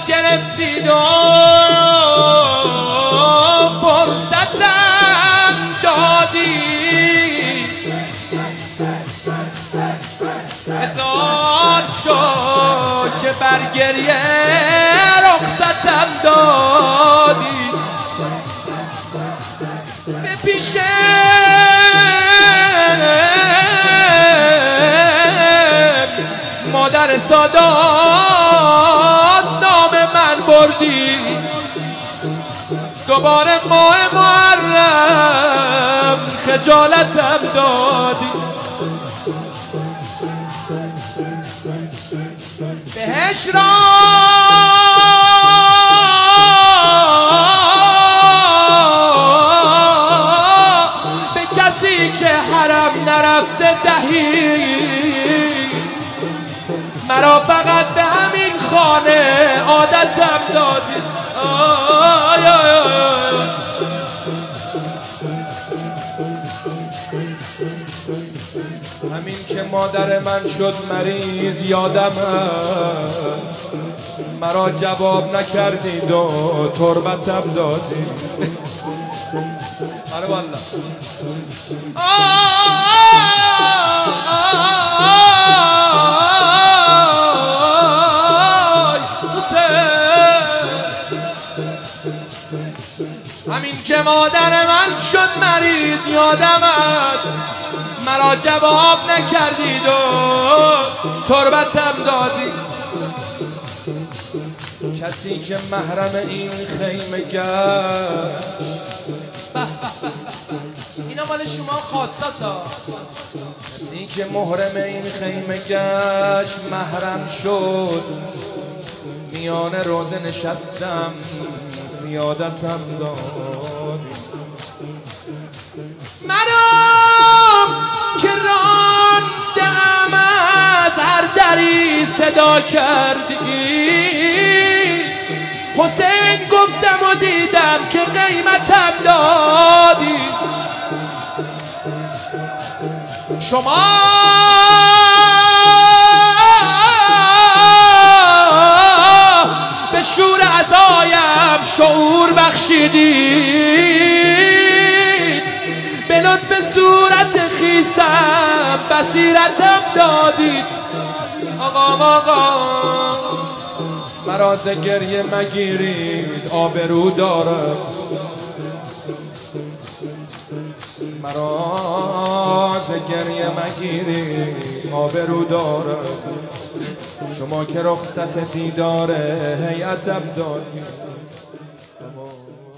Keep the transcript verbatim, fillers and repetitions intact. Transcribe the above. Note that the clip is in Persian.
دست گرفتید و فرصتم دادید، هزار شد که بر گریه رخصتم دادید. به پیش مادر سادات نام من بردی، دوباره ماه محرم خجالتم دادی. بهش را به کسی که حرم نرفته دهی، مرا فقط به همین خانه عادتم دادی. آی آی آی همین که مادر من شد مریض یادم هست، مرا جواب نکردید و تربتم دادید. آره والله. همین که مادر من شد مریض یادم است، مرا جواب نکردید و تربتم دادید. کسی که محرم این خیمه گشت، اینا مال شما خاصاسا، کسی که محرم این خیمه گشت محرم شد، میان روزه نشستم زیادتم دادی. منم که راندم از هر دری صدا کردی، حسین گفتم و دیدم که قیمتم دادی. شما به شور عزایم شعور بخشیدید، به لطف صورت خیسم بصیرتم دادید. آقا آقا مرا ز گریه مگیرید، آبرو دارم، مرا ز گریه مگیرید، آبرو دارم. شما که رخصت دیدار هیئتم دادید.